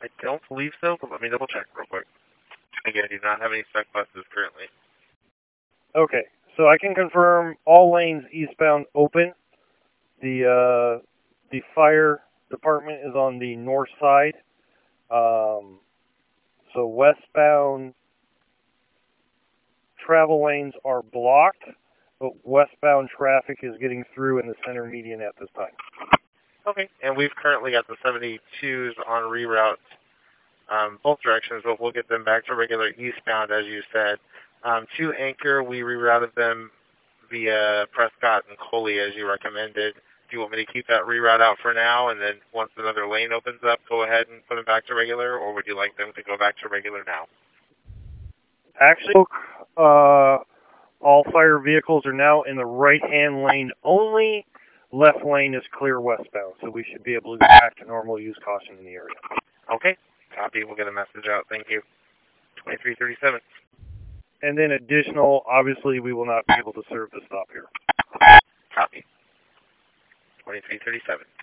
I don't believe so, but let me double check real quick. Again, I do not have any stuck buses currently. Okay, so I can confirm all lanes eastbound open. The fire department is on the north side. So westbound travel lanes are blocked, but westbound traffic is getting through in the center median at this time. Okay, and we've currently got the 72s on reroute both directions, but we'll get them back to regular eastbound, as you said. To Anchor, we rerouted them via Prescott and Coley, as you recommended. Do you want me to keep that reroute out for now, and then once another lane opens up, go ahead and put them back to regular, or would you like them to go back to regular now? Actually, all fire vehicles are now in the right-hand lane only. Left lane is clear westbound, so we should be able to go back to normal use caution in the area. Okay, copy. We'll get a message out. Thank you. 2337. And then additional, obviously, we will not be able to serve the stop here. Copy. 2337.